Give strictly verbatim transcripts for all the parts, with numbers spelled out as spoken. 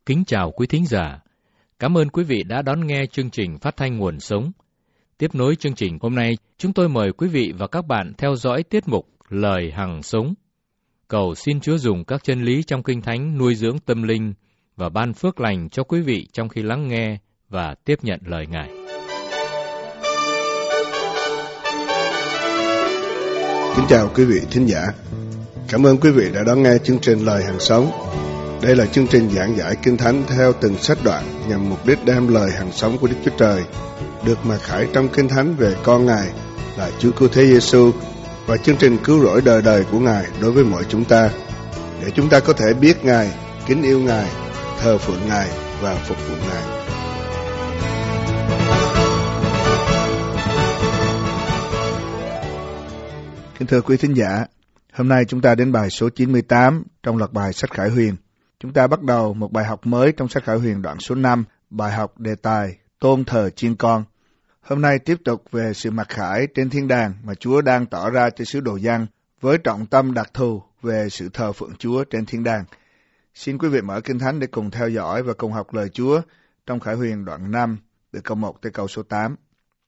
Kính chào quý thính giả. Cảm ơn quý vị đã đón nghe chương trình phát thanh Nguồn Sống. Tiếp nối chương trình hôm nay, chúng tôi mời quý vị và các bạn theo dõi tiết mục Lời Hằng Sống. Cầu xin Chúa dùng các chân lý trong Kinh Thánh nuôi dưỡng tâm linh và ban phước lành cho quý vị trong khi lắng nghe và tiếp nhận lời Ngài. Kính chào quý vị thính giả. Cảm ơn quý vị đã đón nghe chương trình Lời Hằng Sống. Đây là chương trình giảng giải Kinh Thánh theo từng sách đoạn nhằm mục đích đem lời hằng sống của Đức Chúa Trời được mặc khải trong Kinh Thánh về con Ngài là Chúa Cứu Thế Giêsu và chương trình cứu rỗi đời đời của Ngài đối với mọi chúng ta, để chúng ta có thể biết Ngài, kính yêu Ngài, thờ phượng Ngài và phục vụ Ngài. Kính thưa quý thính giả, hôm nay chúng ta đến bài số chín mươi tám trong loạt bài sách Khải Huyền. Chúng ta bắt đầu một bài học mới trong sách Khải Huyền đoạn số năm, bài học đề tài tôn thờ chiên con. Hôm nay tiếp tục về sự mặc khải trên thiên đàng mà Chúa đang tỏ ra cho sứ đồ Giăng với trọng tâm đặc thù về sự thờ phượng Chúa trên thiên đàng. Xin quý vị mở Kinh Thánh để cùng theo dõi và cùng học lời Chúa trong Khải Huyền đoạn năm từ câu một tới câu số tám.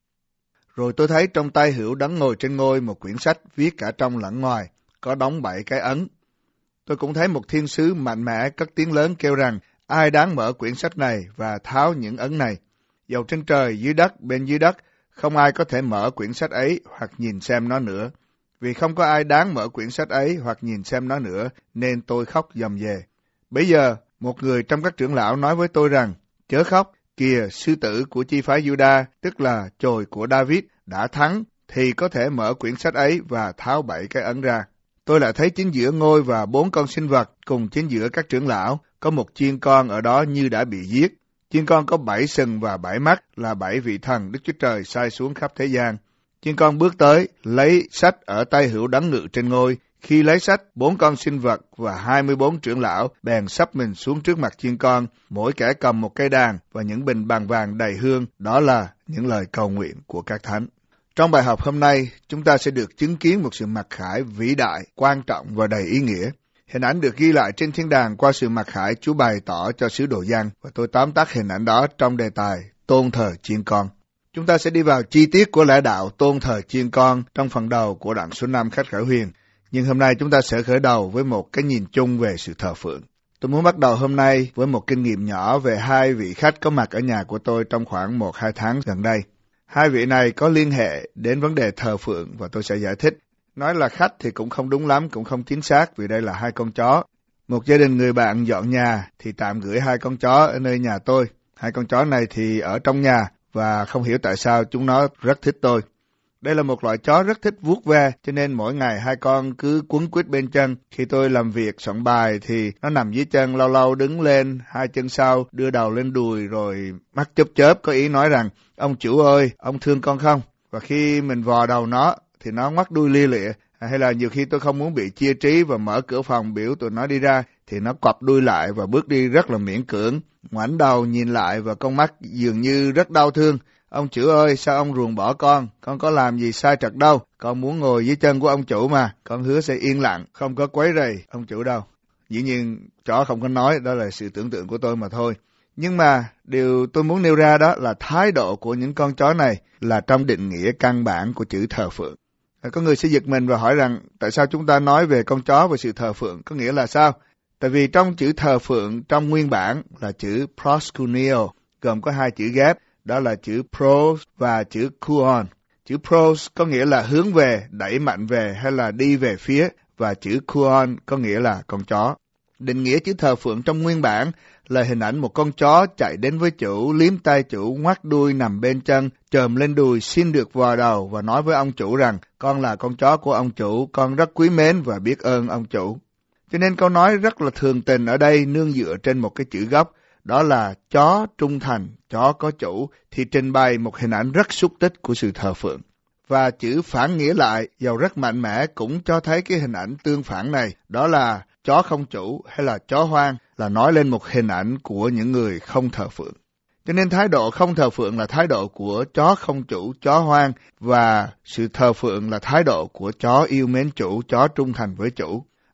Rồi tôi thấy trong tay hữu đấng ngồi trên ngôi một quyển sách viết cả trong lẫn ngoài, có đóng bảy cái ấn. Tôi cũng thấy một thiên sứ mạnh mẽ cất tiếng lớn kêu rằng, ai đáng mở quyển sách này và tháo những ấn này? Dầu trên trời, dưới đất, bên dưới đất, không ai có thể mở quyển sách ấy hoặc nhìn xem nó nữa. Vì không có ai đáng mở quyển sách ấy hoặc nhìn xem nó nữa, nên tôi khóc dầm dề. Bấy giờ, một người trong các trưởng lão nói với tôi rằng, chớ khóc, kìa sư tử của chi phái Juda, tức là chồi của David, đã thắng, thì có thể mở quyển sách ấy và tháo bảy cái ấn ra. Tôi lại thấy chính giữa ngôi và bốn con sinh vật cùng chính giữa các trưởng lão, có một chiên con ở đó như đã bị giết. Chiên con có bảy sừng và bảy mắt, là bảy vị thần Đức Chúa Trời sai xuống khắp thế gian. Chiên con bước tới, lấy sách ở tay hữu đấng ngự trên ngôi. Khi lấy sách, bốn con sinh vật và hai mươi bốn trưởng lão bèn sắp mình xuống trước mặt chiên con, mỗi kẻ cầm một cây đàn và những bình bằng vàng đầy hương, đó là những lời cầu nguyện của các thánh. Trong bài học hôm nay, chúng ta sẽ được chứng kiến một sự mặc khải vĩ đại, quan trọng và đầy ý nghĩa. Hình ảnh được ghi lại trên thiên đàng qua sự mặc khải Chúa bày tỏ cho sứ đồ Giăng, và tôi tóm tắt hình ảnh đó trong đề tài tôn thờ chiên con. Chúng ta sẽ đi vào chi tiết của lẽ đạo tôn thờ chiên con trong phần đầu của đoạn số năm sách Khải Huyền. Nhưng hôm nay chúng ta sẽ khởi đầu với một cái nhìn chung về sự thờ phượng. Tôi muốn bắt đầu hôm nay với một kinh nghiệm nhỏ về hai vị khách có mặt ở nhà của tôi trong khoảng một hai tháng gần đây. Hai vị này có liên hệ đến vấn đề thờ phượng và tôi sẽ giải thích. Nói là khách thì cũng không đúng lắm, cũng không chính xác vì đây là hai con chó. Một gia đình người bạn dọn nhà thì tạm gửi hai con chó ở nơi nhà tôi. Hai con chó này thì ở trong nhà và không hiểu tại sao chúng nó rất thích tôi. Đây là một loại chó rất thích vuốt ve, cho nên mỗi ngày hai con cứ quấn quýt bên chân. Khi tôi làm việc soạn bài thì nó nằm dưới chân, lâu lâu đứng lên, hai chân sau, đưa đầu lên đùi rồi mắt chớp chớp, có ý nói rằng, ông chủ ơi, ông thương con không? Và khi mình vò đầu nó thì nó ngoắt đuôi lia lịa. Hay là nhiều khi tôi không muốn bị chia trí và mở cửa phòng biểu tụi nó đi ra, thì nó quặp đuôi lại và bước đi rất là miễn cưỡng, ngoảnh đầu nhìn lại và con mắt dường như rất đau thương. Ông chủ ơi, sao ông ruồng bỏ con? Con có làm gì sai trật đâu. Con muốn ngồi dưới chân của ông chủ mà. Con hứa sẽ yên lặng, không có quấy rầy ông chủ đâu. Dĩ nhiên, chó không có nói, đó là sự tưởng tượng của tôi mà thôi. Nhưng mà điều tôi muốn nêu ra đó là thái độ của những con chó này là trong định nghĩa căn bản của chữ thờ phượng. Có người sẽ giật mình và hỏi rằng tại sao chúng ta nói về con chó và sự thờ phượng, có nghĩa là sao? Tại vì trong chữ thờ phượng trong nguyên bản là chữ proskuneo, gồm có hai chữ ghép, đó là chữ pros và chữ kuon. Chữ pros có nghĩa là hướng về, đẩy mạnh về hay là đi về phía, và chữ kuon có nghĩa là con chó. Định nghĩa chữ thờ phượng trong nguyên bản là hình ảnh một con chó chạy đến với chủ, liếm tay chủ, ngoắt đuôi nằm bên chân, chồm lên đùi xin được vò đầu và nói với ông chủ rằng con là con chó của ông chủ, con rất quý mến và biết ơn ông chủ. Cho nên câu nói rất là thường tình ở đây nương dựa trên một cái chữ gốc, đó là chó trung thành, chó có chủ, thì trình bày một hình ảnh rất xúc tích của sự thờ phượng. Và chữ phản nghĩa lại, dầu rất mạnh mẽ, cũng cho thấy cái hình ảnh tương phản này, đó là chó không chủ hay là chó hoang, là nói lên một hình ảnh của những người không thờ phượng. Cho nên thái độ không thờ phượng là thái độ của chó không chủ, chó hoang, và sự thờ phượng là thái độ của chó yêu mến chủ, chó trung thành với chủ.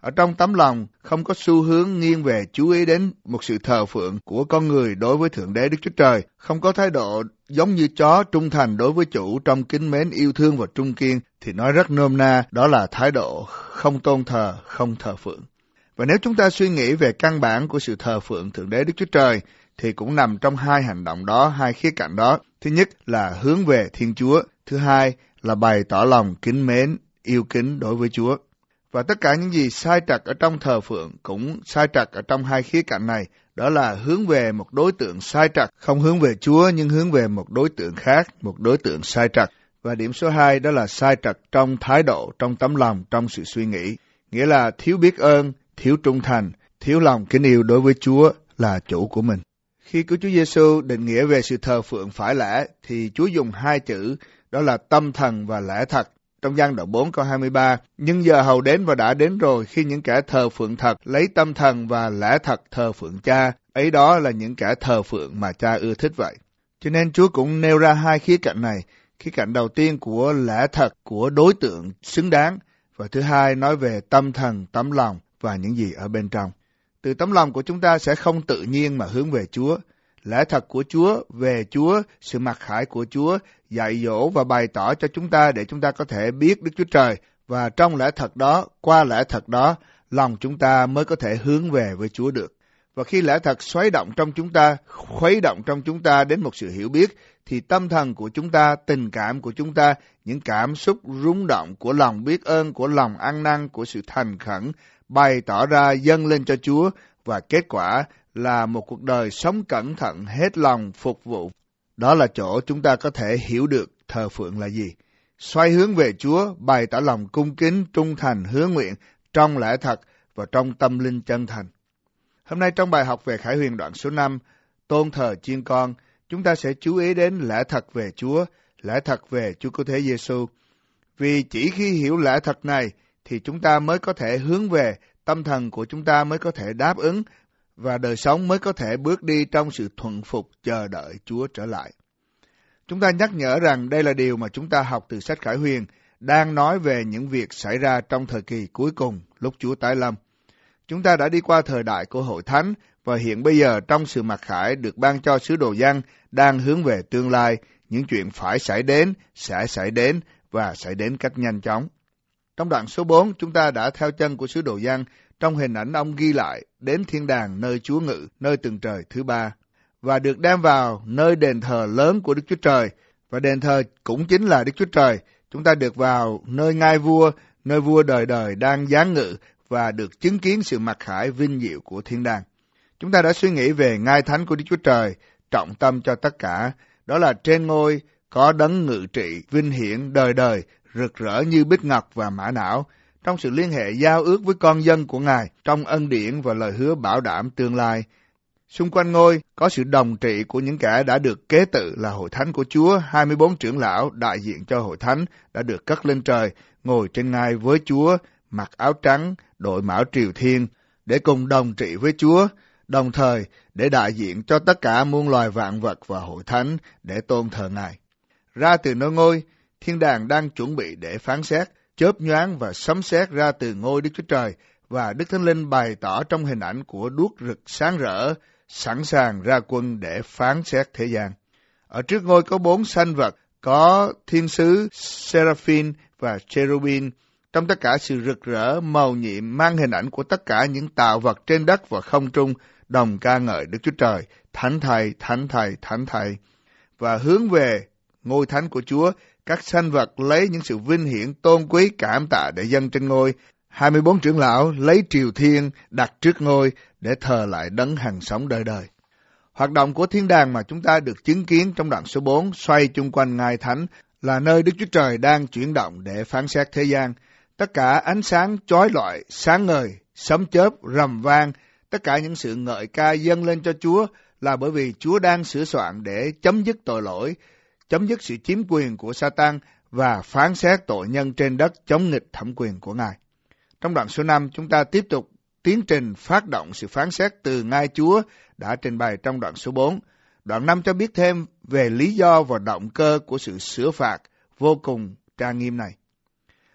Ở trong tấm lòng không có xu hướng nghiêng về chú ý đến một sự thờ phượng của con người đối với Thượng Đế Đức Chúa Trời, không có thái độ giống như chó trung thành đối với chủ trong kính mến yêu thương và trung kiên, thì nói rất nôm na, đó là thái độ không tôn thờ, không thờ phượng. Và nếu chúng ta suy nghĩ về căn bản của sự thờ phượng Thượng Đế Đức Chúa Trời, thì cũng nằm trong hai hành động đó, hai khía cạnh đó. Thứ nhất là hướng về Thiên Chúa, thứ hai là bày tỏ lòng kính mến, yêu kính đối với Chúa. Và tất cả những gì sai trật ở trong thờ phượng cũng sai trật ở trong hai khía cạnh này, đó là hướng về một đối tượng sai trật, không hướng về Chúa nhưng hướng về một đối tượng khác, một đối tượng sai trật. Và điểm số hai đó là sai trật trong thái độ, trong tấm lòng, trong sự suy nghĩ, nghĩa là thiếu biết ơn, thiếu trung thành, thiếu lòng kính yêu đối với Chúa là chủ của mình. Khi Cứu Chúa Giêsu định nghĩa về sự thờ phượng phải lẽ, thì Chúa dùng hai chữ, đó là tâm thần và lẽ thật. Trong Giăng đoạn bốn câu hai mươi ba, nhưng giờ hầu đến và đã đến rồi khi những kẻ thờ phượng thật lấy tâm thần và lẽ thật thờ phượng Cha, ấy đó là những kẻ thờ phượng mà Cha ưa thích vậy. Cho nên Chúa cũng nêu ra hai khía cạnh này, khía cạnh đầu tiên của lẽ thật, của đối tượng xứng đáng, và thứ hai nói về tâm thần, tấm lòng và những gì ở bên trong. Từ tấm lòng của chúng ta sẽ không tự nhiên mà hướng về Chúa. Lẽ thật của Chúa, về Chúa, sự mặc khải của Chúa, dạy dỗ và bày tỏ cho chúng ta để chúng ta có thể biết Đức Chúa Trời. Và trong lẽ thật đó, qua lẽ thật đó, lòng chúng ta mới có thể hướng về với Chúa được. Và khi lẽ thật xoáy động trong chúng ta, khuấy động trong chúng ta đến một sự hiểu biết, thì tâm thần của chúng ta, tình cảm của chúng ta, những cảm xúc rung động của lòng biết ơn, của lòng ăn năn, của sự thành khẩn, bày tỏ ra dâng lên cho Chúa, và kết quả là một cuộc đời sống cẩn thận, hết lòng phục vụ. Đó là chỗ chúng ta có thể hiểu được thờ phượng là gì. Xoay hướng về Chúa, bày tỏ lòng cung kính, trung thành, hứa nguyện trong lẽ thật và trong tâm linh chân thành. Hôm nay trong bài học về Khải Huyền đoạn số năm, tôn thờ chiên con, chúng ta sẽ chú ý đến lẽ thật về Chúa, lẽ thật về Chúa Cứu Thế Giêsu. Vì chỉ khi hiểu lẽ thật này thì chúng ta mới có thể hướng về, tâm thần của chúng ta mới có thể đáp ứng, và đời sống mới có thể bước đi trong sự thuận phục chờ đợi Chúa trở lại. Chúng ta nhắc nhở rằng đây là điều mà chúng ta học từ sách Khải Huyền, đang nói về những việc xảy ra trong thời kỳ cuối cùng, lúc Chúa tái lâm. Chúng ta đã đi qua thời đại của Hội Thánh, và hiện bây giờ trong sự mặc khải được ban cho sứ đồ Giăng đang hướng về tương lai, những chuyện phải xảy đến, sẽ xảy đến và xảy đến cách nhanh chóng. Trong đoạn số bốn, chúng ta đã theo chân của sứ đồ Giăng trong hình ảnh ông ghi lại đến thiên đàng nơi Chúa ngự, nơi tầng trời thứ ba, và được đem vào nơi đền thờ lớn của Đức Chúa Trời, và đền thờ cũng chính là Đức Chúa Trời. Chúng ta được vào nơi ngai vua, nơi vua đời đời đang giáng ngự, và được chứng kiến sự mặc khải vinh diệu của thiên đàng. Chúng ta đã suy nghĩ về ngai thánh của Đức Chúa Trời, trọng tâm cho tất cả, đó là trên ngôi có đấng ngự trị, vinh hiển đời đời, rực rỡ như bích ngọc và mã não, trong sự liên hệ giao ước với con dân của Ngài, trong ân điển và lời hứa bảo đảm tương lai. Xung quanh ngôi có sự đồng trị của những kẻ đã được kế tự là hội thánh của Chúa, hai mươi bốn trưởng lão đại diện cho hội thánh đã được cất lên trời, ngồi trên ngai với Chúa, mặc áo trắng, đội mão triều thiên, để cùng đồng trị với Chúa, đồng thời để đại diện cho tất cả muôn loài vạn vật và hội thánh để tôn thờ Ngài. Ra từ nơi ngôi, thiên đàng đang chuẩn bị để phán xét, chớp nhoáng và sấm sét ra từ ngôi Đức Chúa Trời, và Đức Thánh Linh bày tỏ trong hình ảnh của đuốc rực sáng rỡ, sẵn sàng ra quân để phán xét thế gian. Ở trước ngôi có bốn sanh vật, có thiên sứ, seraphim và cherubim, trong tất cả sự rực rỡ, màu nhiệm mang hình ảnh của tất cả những tạo vật trên đất và không trung, đồng ca ngợi Đức Chúa Trời, thánh thầy, thánh thầy, thánh thầy. Và hướng về ngôi thánh của Chúa, các sanh vật lấy những sự vinh hiển tôn quý cảm tạ để dâng trên ngôi. hai mươi bốn trưởng lão lấy triều thiên đặt trước ngôi để thờ lại đấng hằng sống đời đời. Hoạt động của thiên đàng mà chúng ta được chứng kiến trong đoạn số bốn xoay chung quanh ngai thánh là nơi Đức Chúa Trời đang chuyển động để phán xét thế gian. Tất cả ánh sáng chói lọi, sáng ngời, sấm chớp, rầm vang, tất cả những sự ngợi ca dâng lên cho Chúa là bởi vì Chúa đang sửa soạn để chấm dứt tội lỗi, chấm dứt sự chiếm quyền của Sa-tan và phán xét tội nhân trên đất chống nghịch thẩm quyền của Ngài. Trong đoạn số năm, chúng ta tiếp tục tiến trình phát động sự phán xét từ ngai Chúa đã trình bày trong đoạn số bốn. Đoạn năm cho biết thêm về lý do và động cơ của sự sửa phạt vô cùng trang nghiêm này.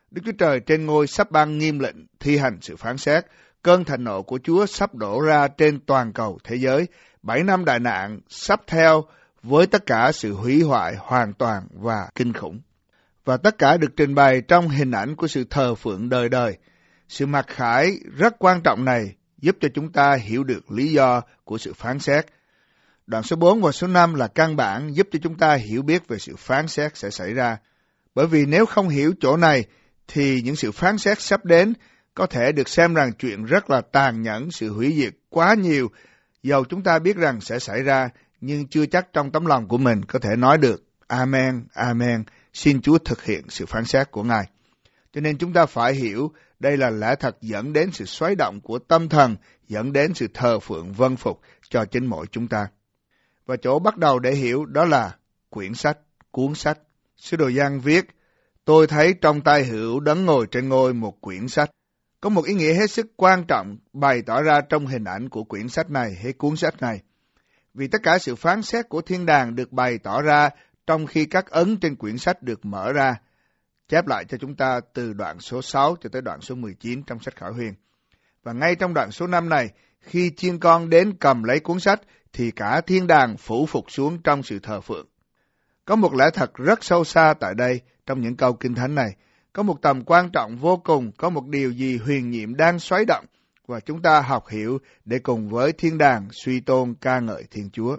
Đức Chúa Trời trên ngôi sắp ban nghiêm lệnh thi hành sự phán xét. Cơn thịnh nộ của Chúa sắp đổ ra trên toàn cầu thế giới. Bảy năm đại nạn sắp theo với tất cả sự hủy hoại hoàn toàn và kinh khủng. Và tất cả được trình bày trong hình ảnh của sự thờ phượng đời đời. Sự mặc khải rất quan trọng này giúp cho chúng ta hiểu được lý do của sự phán xét. Đoạn số bốn và số năm là căn bản giúp cho chúng ta hiểu biết về sự phán xét sẽ xảy ra. Bởi vì nếu không hiểu chỗ này, thì những sự phán xét sắp đến có thể được xem rằng chuyện rất là tàn nhẫn, sự hủy diệt quá nhiều. Dầu chúng ta biết rằng sẽ xảy ra, nhưng chưa chắc trong tấm lòng của mình có thể nói được Amen, Amen, xin Chúa thực hiện sự phán xét của Ngài. Cho nên chúng ta phải hiểu đây là lẽ thật dẫn đến sự xoáy động của tâm thần, dẫn đến sự thờ phượng vâng phục cho chính mỗi chúng ta. Và chỗ bắt đầu để hiểu đó là quyển sách, cuốn sách. Sứ đồ Giăng viết, tôi thấy trong tay hữu đấng ngồi trên ngôi một quyển sách. Có một ý nghĩa hết sức quan trọng bày tỏ ra trong hình ảnh của quyển sách này hay cuốn sách này. Vì tất cả sự phán xét của thiên đàng được bày tỏ ra trong khi các ấn trên quyển sách được mở ra. Chép lại cho chúng ta từ đoạn số sáu cho tới đoạn số mười chín trong sách Khải Huyền. Và ngay trong đoạn số năm này, khi chiên con đến cầm lấy cuốn sách, thì cả thiên đàng phủ phục xuống trong sự thờ phượng. Có một lẽ thật rất sâu xa tại đây, trong những câu kinh thánh này. Có một tầm quan trọng vô cùng, có một điều gì huyền nhiệm đang xoáy động, và chúng ta học hiểu để cùng với thiên đàng suy tôn ca ngợi Thiên Chúa.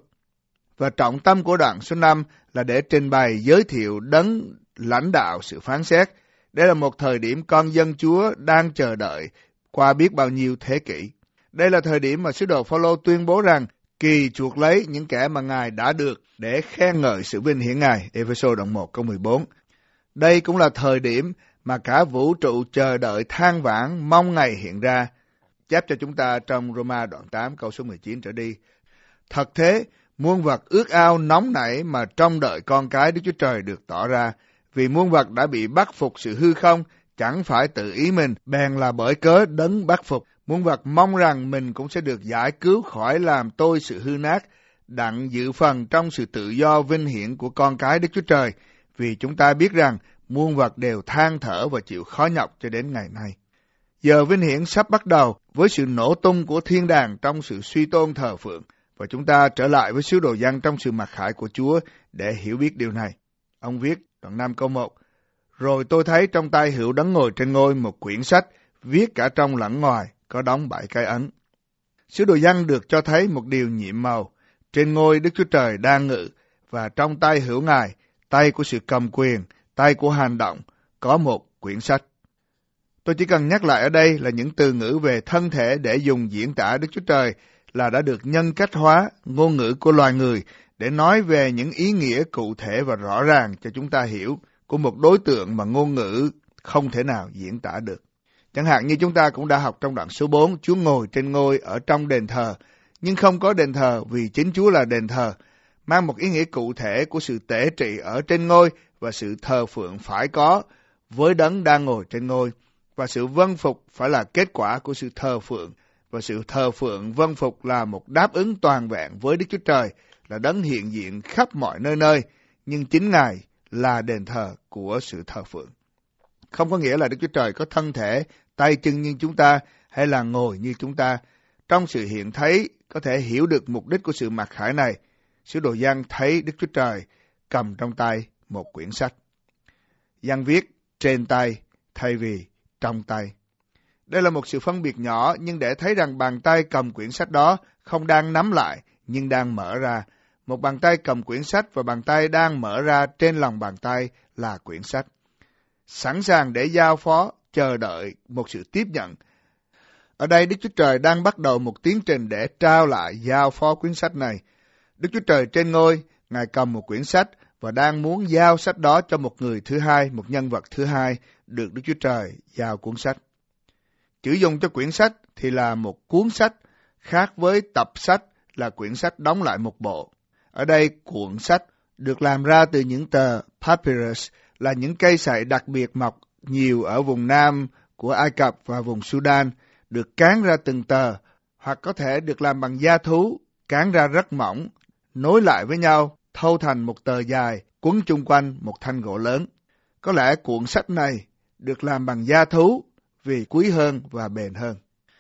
Và trọng tâm của đoạn số năm là để trình bày giới thiệu đấng lãnh đạo sự phán xét. Đây là một thời điểm con dân Chúa đang chờ đợi qua biết bao nhiêu thế kỷ. Đây là thời điểm mà sứ đồ Phao-lô tuyên bố rằng kỳ chuộc lấy những kẻ mà Ngài đã được để khen ngợi sự vinh hiển Ngài. Ê-phê-sô đoạn một câu mười bốn. Đây cũng là thời điểm mà cả vũ trụ chờ đợi than vãn mong Ngày hiện ra. Chép cho chúng ta trong Roma đoạn tám câu số mười chín trở đi. Thật thế, muôn vật ước ao nóng nảy mà trông đợi con cái Đức Chúa Trời được tỏ ra. Vì muôn vật đã bị bắt phục sự hư không, chẳng phải tự ý mình, bèn là bởi cớ đấng bắt phục. Muôn vật mong rằng mình cũng sẽ được giải cứu khỏi làm tôi sự hư nát, đặng dự phần trong sự tự do vinh hiển của con cái Đức Chúa Trời. Vì chúng ta biết rằng muôn vật đều than thở và chịu khó nhọc cho đến ngày nay. Giờ vinh hiển sắp bắt đầu với sự nổ tung của thiên đàng trong sự suy tôn thờ phượng. Và chúng ta trở lại với sứ đồ Giăng trong sự mặc khải của Chúa để hiểu biết điều này. Ông viết đoạn năm câu một. Rồi tôi thấy trong tay hữu đấng ngồi trên ngôi một quyển sách, viết cả trong lẫn ngoài, có đóng bảy cái ấn. Sứ đồ Giăng được cho thấy một điều nhiệm màu. Trên ngôi Đức Chúa Trời đang ngự, và trong tay hữu Ngài, tay của sự cầm quyền, tay của hành động, có một quyển sách. Tôi chỉ cần nhắc lại ở đây là những từ ngữ về thân thể để dùng diễn tả Đức Chúa Trời là đã được nhân cách hóa, ngôn ngữ của loài người, để nói về những ý nghĩa cụ thể và rõ ràng cho chúng ta hiểu của một đối tượng mà ngôn ngữ không thể nào diễn tả được. Chẳng hạn như chúng ta cũng đã học trong đoạn số bốn, Chúa ngồi trên ngôi ở trong đền thờ, nhưng không có đền thờ vì chính Chúa là đền thờ, mang một ý nghĩa cụ thể của sự tể trị ở trên ngôi và sự thờ phượng phải có với đấng đang ngồi trên ngôi, và sự vâng phục phải là kết quả của sự thờ phượng, và sự thờ phượng vâng phục là một đáp ứng toàn vẹn với Đức Chúa Trời, là đấng hiện diện khắp mọi nơi nơi, nhưng chính Ngài là đền thờ của sự thờ phượng. Không có nghĩa là Đức Chúa Trời có thân thể, tay chân như chúng ta, hay là ngồi như chúng ta. Trong sự hiện thấy, có thể hiểu được mục đích của sự mặc khải này. Sứ đồ Giăng thấy Đức Chúa Trời cầm trong tay một quyển sách. Giăng viết trên tay thay vì trong tay. Đây là một sự phân biệt nhỏ, nhưng để thấy rằng bàn tay cầm quyển sách đó không đang nắm lại, nhưng đang mở ra. Một bàn tay cầm quyển sách và bàn tay đang mở ra trên lòng bàn tay là quyển sách. Sẵn sàng để giao phó, chờ đợi một sự tiếp nhận. Ở đây Đức Chúa Trời đang bắt đầu một tiến trình để trao lại giao phó quyển sách này. Đức Chúa Trời trên ngôi, Ngài cầm một quyển sách và đang muốn giao sách đó cho một người thứ hai, một nhân vật thứ hai, được Đức Chúa Trời giao cuốn sách. Chữ dùng cho quyển sách thì là một cuốn sách, khác với tập sách là quyển sách đóng lại một bộ. Ở đây cuộn sách được làm ra từ những tờ papyrus, là những cây sậy đặc biệt mọc nhiều ở vùng Nam của Ai Cập và vùng Sudan, được cán ra từng tờ, hoặc có thể được làm bằng da thú, cán ra rất mỏng, nối lại với nhau, thâu thành một tờ dài, quấn chung quanh một thanh gỗ lớn. Có lẽ cuộn sách này được làm bằng da thú vì quý hơn và bền hơn.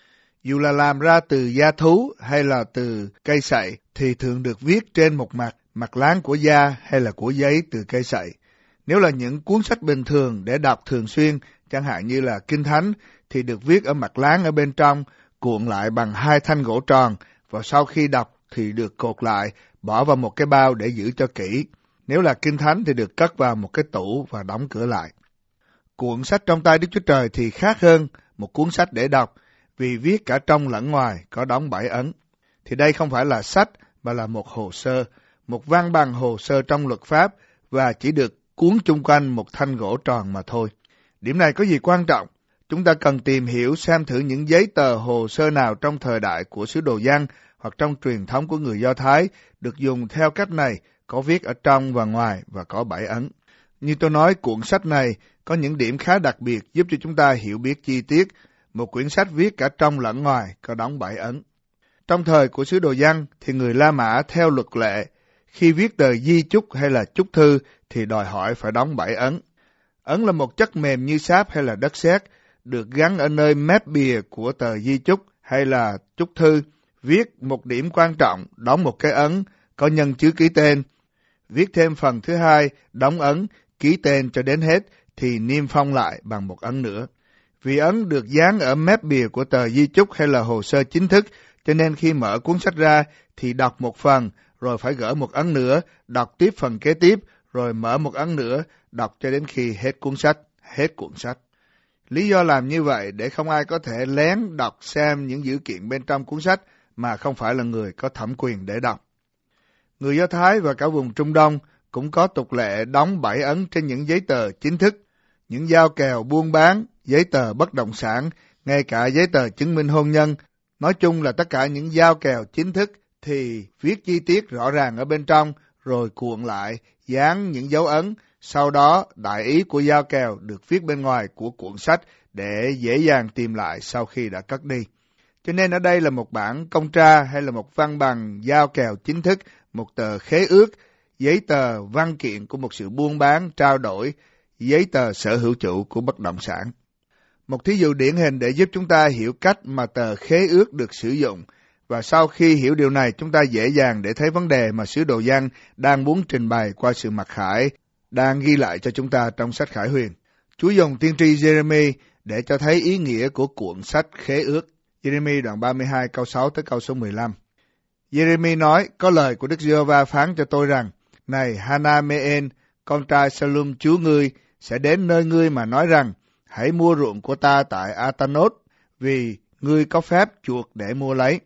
Dù là làm ra từ da thú hay là từ cây sậy thì thường được viết trên một mặt, mặt láng của da hay là của giấy từ cây sậy. Nếu là những cuốn sách bình thường để đọc thường xuyên, chẳng hạn như là Kinh Thánh, thì được viết ở mặt láng ở bên trong, cuộn lại bằng hai thanh gỗ tròn, và sau khi đọc thì được cột lại, bỏ vào một cái bao để giữ cho kỹ. Nếu là Kinh Thánh thì được cất vào một cái tủ và đóng cửa lại. Cuộn sách trong tay Đức Chúa Trời thì khác hơn một cuốn sách để đọc, vì viết cả trong lẫn ngoài, có đóng bảy ấn. Thì đây không phải là sách, mà là một hồ sơ, một văn bằng hồ sơ trong luật pháp, và chỉ được cuốn chung quanh một thanh gỗ tròn mà thôi. Điểm này có gì quan trọng? Chúng ta cần tìm hiểu xem thử những giấy tờ hồ sơ nào trong thời đại của sứ đồ Giăng hoặc trong truyền thống của người Do Thái được dùng theo cách này, có viết ở trong và ngoài và có bảy ấn. Như tôi nói, cuộn sách này có những điểm khá đặc biệt giúp cho chúng ta hiểu biết chi tiết. Một quyển sách viết cả trong lẫn ngoài, có đóng bảy ấn. Trong thời của sứ đồ Giăng thì người La Mã theo luật lệ, khi viết tờ di chúc hay là chúc thư thì đòi hỏi phải đóng bảy ấn. Ấn là một chất mềm như sáp hay là đất sét, được gắn ở nơi mép bìa của tờ di chúc hay là chúc thư, viết một điểm quan trọng, đóng một cái ấn, có nhân chữ ký tên. Viết thêm phần thứ hai, đóng ấn, ký tên cho đến hết, thì niêm phong lại bằng một ấn nữa. Vì ấn được dán ở mép bìa của tờ di chúc hay là hồ sơ chính thức, cho nên khi mở cuốn sách ra thì đọc một phần, rồi phải gỡ một ấn nữa, đọc tiếp phần kế tiếp, rồi mở một ấn nữa, đọc cho đến khi hết cuốn sách, hết cuộn sách. Lý do làm như vậy để không ai có thể lén đọc xem những dữ kiện bên trong cuốn sách mà không phải là người có thẩm quyền để đọc. Người Do Thái và cả vùng Trung Đông cũng có tục lệ đóng bảy ấn trên những giấy tờ chính thức, những giao kèo buôn bán, giấy tờ bất động sản, ngay cả giấy tờ chứng minh hôn nhân. Nói chung là tất cả những giao kèo chính thức thì viết chi tiết rõ ràng ở bên trong, rồi cuộn lại, dán những dấu ấn. Sau đó, đại ý của giao kèo được viết bên ngoài của cuộn sách để dễ dàng tìm lại sau khi đã cất đi. Cho nên ở đây là một bản công tra hay là một văn bằng giao kèo chính thức, một tờ khế ước, giấy tờ văn kiện của một sự buôn bán, trao đổi, giấy tờ sở hữu chủ của bất động sản. Một thí dụ điển hình để giúp chúng ta hiểu cách mà tờ khế ước được sử dụng, và sau khi hiểu điều này chúng ta dễ dàng để thấy vấn đề mà sứ đồ Giăng đang muốn trình bày qua sự mặc khải, đang ghi lại cho chúng ta trong sách Khải Huyền. Chúa dùng tiên tri Giê-rê-mi để cho thấy ý nghĩa của cuộn sách khế ước. Giê-rê-mi đoạn ba mươi hai câu sáu tới câu số mười lăm. Giê-rê-mi nói, có lời của Đức Giê-hô-va phán cho tôi rằng, này Hana-mê-en, con trai Sa-lum chúa ngươi, sẽ đến nơi ngươi mà nói rằng, hãy mua ruộng của ta tại Atanốt, vì ngươi có phép chuộc để mua lấy.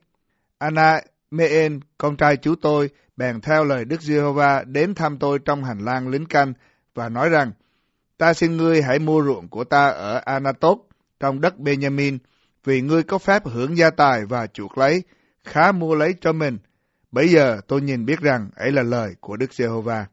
Hana-mê-en, con trai chú tôi, bèn theo lời Đức Giê-hô-va đến thăm tôi trong hành lang lính canh, và nói rằng, ta xin ngươi hãy mua ruộng của ta ở Anatot, trong đất Benjamin, vì ngươi có phép hưởng gia tài và chuộc lấy, khá mua lấy cho mình. Bây giờ tôi nhìn biết rằng ấy là lời của Đức Giê-hô-va.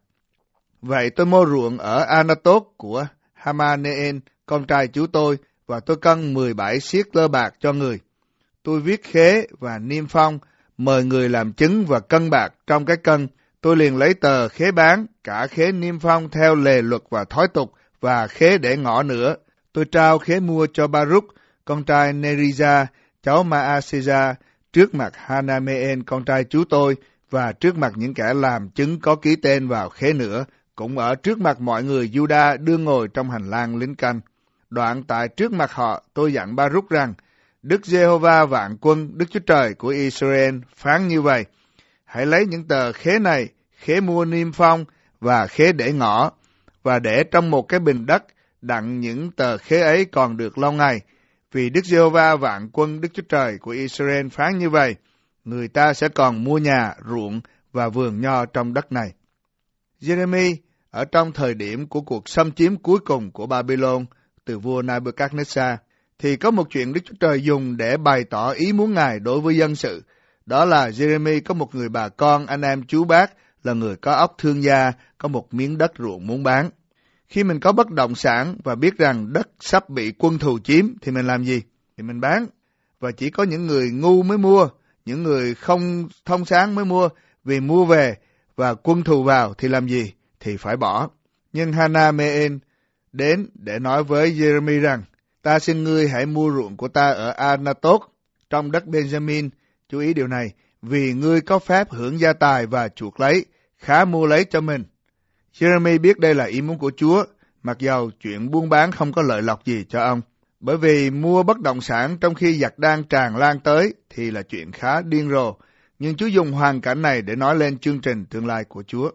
Vậy tôi mua ruộng ở Anatot của Hana-mê-en, con trai chú tôi, và tôi cân mười bảy siết tơ bạc cho người. Tôi viết khế và niêm phong, mời người làm chứng và cân bạc trong cái cân. Tôi liền lấy tờ khế bán, cả khế niêm phong theo lề luật và thói tục, và khế để ngỏ nữa. Tôi trao khế mua cho Baruch, con trai Neriza, cháu Maaseza, trước mặt Hana-mê-en, con trai chú tôi, và trước mặt những kẻ làm chứng có ký tên vào khế nữa, cũng ở trước mặt mọi người Juda đương ngồi trong hành lang lính canh. Đoạn tại trước mặt họ, tôi dặn Baruch rằng, Đức Giê-hô-va vạn quân, Đức Chúa Trời của Israel phán như vậy, hãy lấy những tờ khế này, khế mua niêm phong và khế để ngỏ, và để trong một cái bình đất, đặng những tờ khế ấy còn được lâu ngày. Vì Đức Giê-hô-va vạn quân, Đức Chúa Trời của Israel phán như vậy, người ta sẽ còn mua nhà, ruộng và vườn nho trong đất này. Giê-rê-mi ở trong thời điểm của cuộc xâm chiếm cuối cùng của Babylon từ vua Nebuchadnezzar, thì có một chuyện Đức Chúa Trời dùng để bày tỏ ý muốn Ngài đối với dân sự. Đó là Giê-rê-mi có một người bà con, anh em chú bác, là người có óc thương gia, có một miếng đất ruộng muốn bán. Khi mình có bất động sản và biết rằng đất sắp bị quân thù chiếm thì mình làm gì? Thì mình bán. Và chỉ có những người ngu mới mua, những người không thông sáng mới mua, vì mua về và quân thù vào thì làm gì? Thì phải bỏ. Nhưng Hana-mê-en đến để nói với Jeremy rằng, ta xin ngươi hãy mua ruộng của ta ở Anatot trong đất Benjamin. Chú ý điều này, vì ngươi có phép hưởng gia tài và chuộc lấy, khá mua lấy cho mình. Jeremy biết đây là ý muốn của Chúa, mặc dầu chuyện buôn bán không có lợi lộc gì cho ông. Bởi vì mua bất động sản trong khi giặc đang tràn lan tới thì là chuyện khá điên rồ, nhưng Chúa dùng hoàn cảnh này để nói lên chương trình tương lai của Chúa.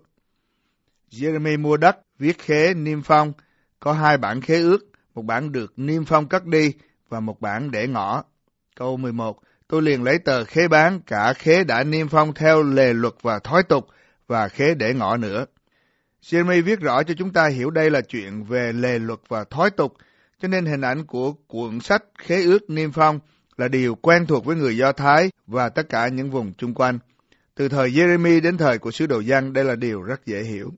Jeremy mua đất, viết khế niêm phong, có hai bản khế ước, một bản được niêm phong cất đi và một bản để ngỏ. Câu mười một, tôi liền lấy tờ khế bán, cả khế đã niêm phong theo lề luật và thói tục, và khế để ngỏ nữa. Jeremy viết rõ cho chúng ta hiểu đây là chuyện về lề luật và thói tục, cho nên hình ảnh của cuộn sách khế ước niêm phong là điều quen thuộc với người Do Thái và tất cả những vùng chung quanh. Từ thời Jeremy đến thời của sứ đồ Giăng, đây là điều rất dễ hiểu.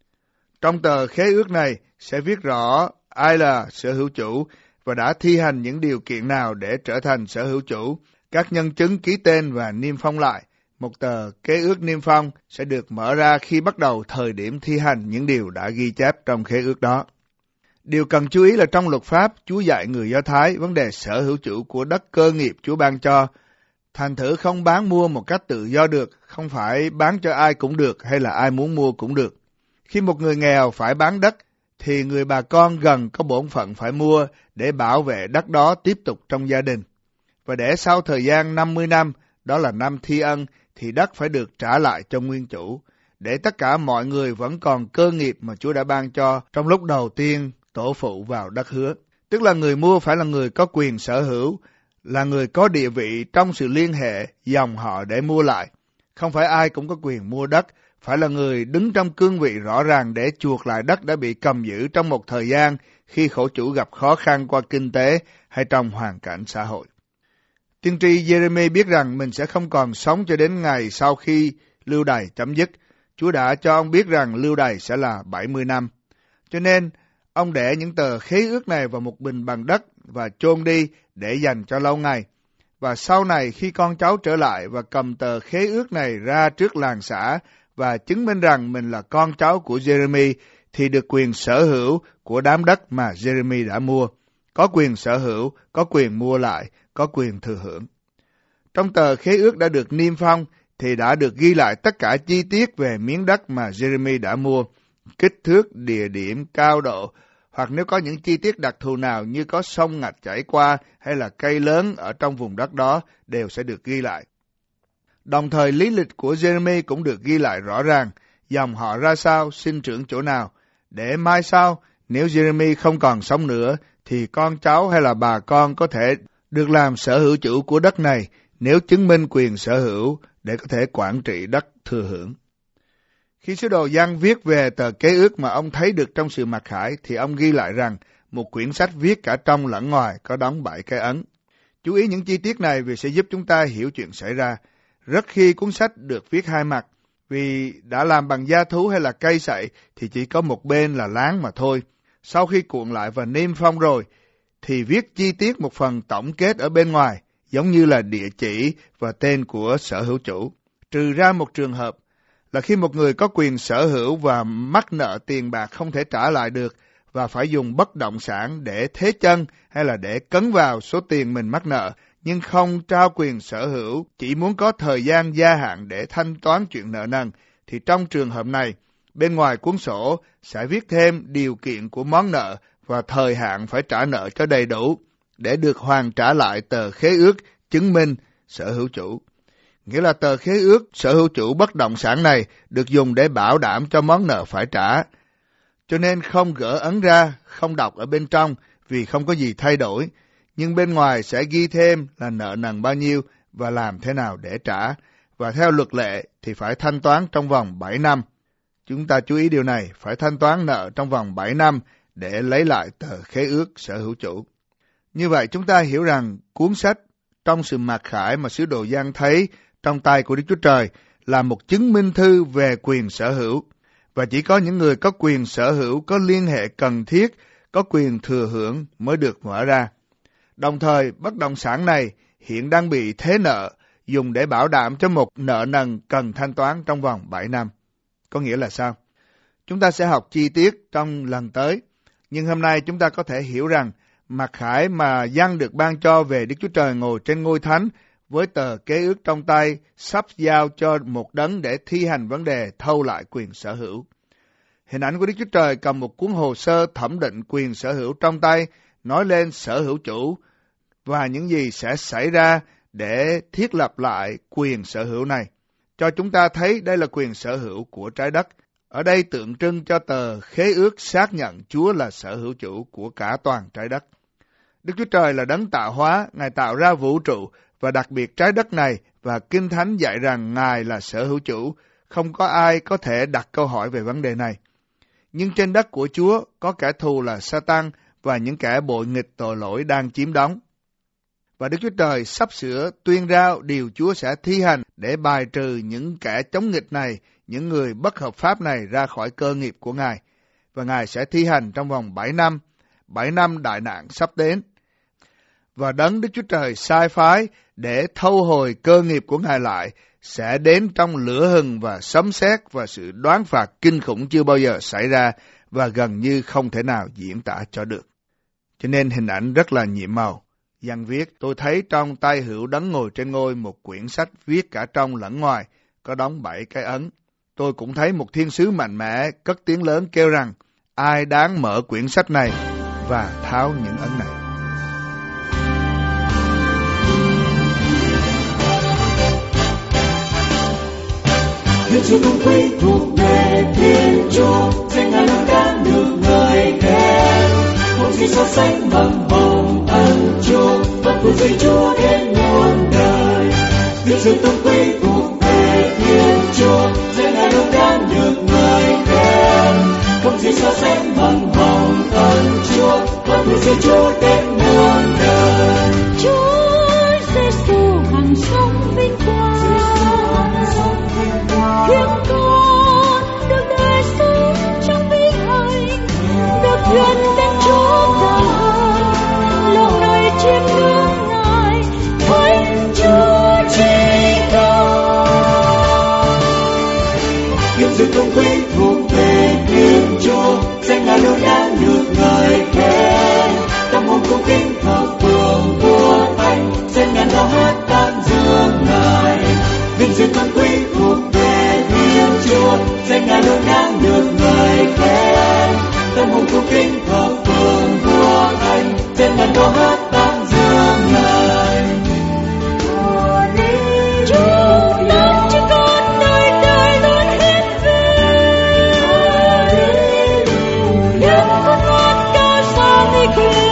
Trong tờ khế ước này sẽ viết rõ ai là sở hữu chủ và đã thi hành những điều kiện nào để trở thành sở hữu chủ. Các nhân chứng ký tên và niêm phong lại. Một tờ khế ước niêm phong sẽ được mở ra khi bắt đầu thời điểm thi hành những điều đã ghi chép trong khế ước đó. Điều cần chú ý là trong luật pháp, Chúa dạy người Do Thái vấn đề sở hữu chủ của đất cơ nghiệp Chúa ban cho. Thành thử không bán mua một cách tự do được, không phải bán cho ai cũng được hay là ai muốn mua cũng được. Khi một người nghèo phải bán đất, thì người bà con gần có bổn phận phải mua để bảo vệ đất đó tiếp tục trong gia đình. Và để sau thời gian năm mươi năm, đó là năm thi ân, thì đất phải được trả lại cho nguyên chủ, để tất cả mọi người vẫn còn cơ nghiệp mà Chúa đã ban cho trong lúc đầu tiên tổ phụ vào đất hứa. Tức là người mua phải là người có quyền sở hữu, là người có địa vị trong sự liên hệ dòng họ để mua lại. Không phải ai cũng có quyền mua đất, phải là người đứng trong cương vị rõ ràng để chuộc lại đất đã bị cầm giữ trong một thời gian khi khổ chủ gặp khó khăn qua kinh tế hay trong hoàn cảnh xã hội. Tiên tri Jeremy biết rằng mình sẽ không còn sống cho đến ngày sau khi lưu đày chấm dứt. Chúa đã cho ông biết rằng lưu đày sẽ là bảy mươi năm. Cho nên, ông để những tờ khế ước này vào một bình bằng đất và chôn đi để dành cho lâu ngày. Và sau này khi con cháu trở lại và cầm tờ khế ước này ra trước làng xã và chứng minh rằng mình là con cháu của Jeremy thì được quyền sở hữu của đám đất mà Jeremy đã mua. Có quyền sở hữu, có quyền mua lại, có quyền thừa hưởng. Trong tờ khế ước đã được niêm phong thì đã được ghi lại tất cả chi tiết về miếng đất mà Jeremy đã mua, kích thước, địa điểm, cao độ, hoặc nếu có những chi tiết đặc thù nào như có sông ngạch chảy qua hay là cây lớn ở trong vùng đất đó đều sẽ được ghi lại. Đồng thời lý lịch của Jeremy cũng được ghi lại rõ ràng, dòng họ ra sao, sinh trưởng chỗ nào, để mai sau nếu Jeremy không còn sống nữa thì con cháu hay là bà con có thể được làm sở hữu chủ của đất này nếu chứng minh quyền sở hữu để có thể quản trị đất thừa hưởng. Khi sứ đồ Giăng viết về tờ kế ước mà ông thấy được trong sự mặc khải thì ông ghi lại rằng một quyển sách viết cả trong lẫn ngoài có đóng bảy cái ấn. Chú ý những chi tiết này vì sẽ giúp chúng ta hiểu chuyện xảy ra. Rất khi cuốn sách được viết hai mặt, vì đã làm bằng da thú hay là cây sậy thì chỉ có một bên là láng mà thôi. Sau khi cuộn lại và niêm phong rồi, thì viết chi tiết một phần tổng kết ở bên ngoài, giống như là địa chỉ và tên của sở hữu chủ. Trừ ra một trường hợp là khi một người có quyền sở hữu và mắc nợ tiền bạc không thể trả lại được và phải dùng bất động sản để thế chân hay là để cấn vào số tiền mình mắc nợ, nhưng không trao quyền sở hữu, chỉ muốn có thời gian gia hạn để thanh toán chuyện nợ nần, thì trong trường hợp này, bên ngoài cuốn sổ sẽ viết thêm điều kiện của món nợ và thời hạn phải trả nợ cho đầy đủ để được hoàn trả lại tờ khế ước chứng minh sở hữu chủ. Nghĩa là tờ khế ước sở hữu chủ bất động sản này được dùng để bảo đảm cho món nợ phải trả. Cho nên không gỡ ấn ra, không đọc ở bên trong vì không có gì thay đổi, nhưng bên ngoài sẽ ghi thêm là nợ nần bao nhiêu và làm thế nào để trả, và theo luật lệ thì phải thanh toán trong vòng bảy năm. Chúng ta chú ý điều này, phải thanh toán nợ trong vòng bảy năm để lấy lại tờ khế ước sở hữu chủ. Như vậy chúng ta hiểu rằng cuốn sách trong sự mặc khải mà sứ đồ Giăng thấy trong tay của Đức Chúa Trời là một chứng minh thư về quyền sở hữu, và chỉ có những người có quyền sở hữu có liên hệ cần thiết, có quyền thừa hưởng mới được mở ra. Đồng thời, bất động sản này hiện đang bị thế nợ, dùng để bảo đảm cho một nợ nần cần thanh toán trong vòng bảy năm. Có nghĩa là sao? Chúng ta sẽ học chi tiết trong lần tới. Nhưng hôm nay chúng ta có thể hiểu rằng mặc khải mà dân được ban cho về Đức Chúa Trời ngồi trên ngôi thánh với tờ kế ước trong tay sắp giao cho một đấng để thi hành vấn đề thâu lại quyền sở hữu. Hình ảnh của Đức Chúa Trời cầm một cuốn hồ sơ thẩm định quyền sở hữu trong tay, nói lên sở hữu chủ và những gì sẽ xảy ra để thiết lập lại quyền sở hữu này. Cho chúng ta thấy đây là quyền sở hữu của trái đất. Ở đây tượng trưng cho tờ khế ước xác nhận Chúa là sở hữu chủ của cả toàn trái đất. Đức Chúa Trời là đấng tạo hóa, Ngài tạo ra vũ trụ và đặc biệt trái đất này, và Kinh Thánh dạy rằng Ngài là sở hữu chủ. Không có ai có thể đặt câu hỏi về vấn đề này. Nhưng trên đất của Chúa có kẻ thù là Sa-tan và những kẻ bội nghịch tội lỗi đang chiếm đóng. Và Đức Chúa Trời sắp sửa tuyên rao điều Chúa sẽ thi hành để bài trừ những kẻ chống nghịch này, những người bất hợp pháp này ra khỏi cơ nghiệp của Ngài. Và Ngài sẽ thi hành trong vòng bảy năm, bảy năm đại nạn sắp đến. Và đấng Đức Chúa Trời sai phái để thâu hồi cơ nghiệp của Ngài lại sẽ đến trong lửa hừng và sấm sét và sự đoán phạt kinh khủng chưa bao giờ xảy ra và gần như không thể nào diễn tả cho được. Cho nên hình ảnh rất là nhiệm màu. Dân viết, tôi thấy trong tay hữu đấng ngồi trên ngôi một quyển sách viết cả trong lẫn ngoài, có đóng bảy cái ấn. Tôi cũng thấy một thiên sứ mạnh mẽ cất tiếng lớn kêu rằng, ai đáng mở quyển sách này và tháo những ấn này. Thiên chúa công quý thuộc về Thiên Chúa, danh Ngài luôn đang được ngợi khen. Không gì so sánh bằng hồng ân Chúa, bất phụ duy Chúa đến muôn đời. Thiên chúa công quý thuộc về Thiên Chúa, danh Ngài luôn đang được ngợi khen. Không gì so sánh bằng hồng ân Chúa, bất phụ duy Chúa đến muôn đời. Chúa Giêsu hằng sống vinh quang, khiến con được đời sống trong vinh hạnh, được thuyền đến chỗ thờ lòng đời chiêm ngưỡng Ngài, thánh Chúa chí cao. Thiên chúa công quý thuộc về Thiên Chúa, danh Ngài luôn đang được ngợi khen. Tâm hồn cung kính thờ phượng vua Thánh, danh ngàn câu hát tán dương Ngài. Vinh dự tôn quý thuộc về Thiên Chúa, danh Ngài luôn đang được ngợi khen. Tâm hồn cung kính thờ phượng vua Thánh, danh ngàn câu hát tán dương Ngài. Chúa đang cho con đời đời luôn hết về, những con ngón cao xa vì quyền.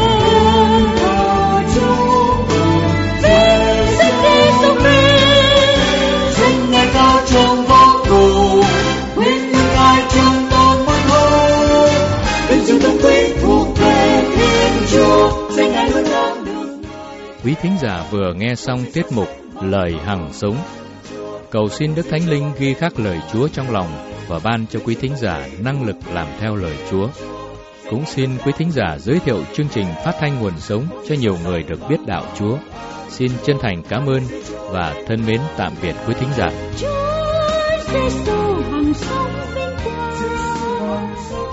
Trong vô cùng, quyết định ai trong con muốn hô. Vinh dự tôn quý thuộc về Thiên Chúa, danh Ngài luôn đang được. Quý thính giả vừa nghe xong tiết mục Lời Hằng Sống. Cầu xin Đức Thánh Linh ghi khắc lời Chúa trong lòng và ban cho quý thính giả năng lực làm theo lời Chúa. Cũng xin quý thính giả giới thiệu chương trình phát thanh nguồn sống cho nhiều người được biết đạo Chúa. Xin chân thành cảm ơn và thân mến tạm biệt quý thính giả. Chúa Giêsu hằng sống vinh quang.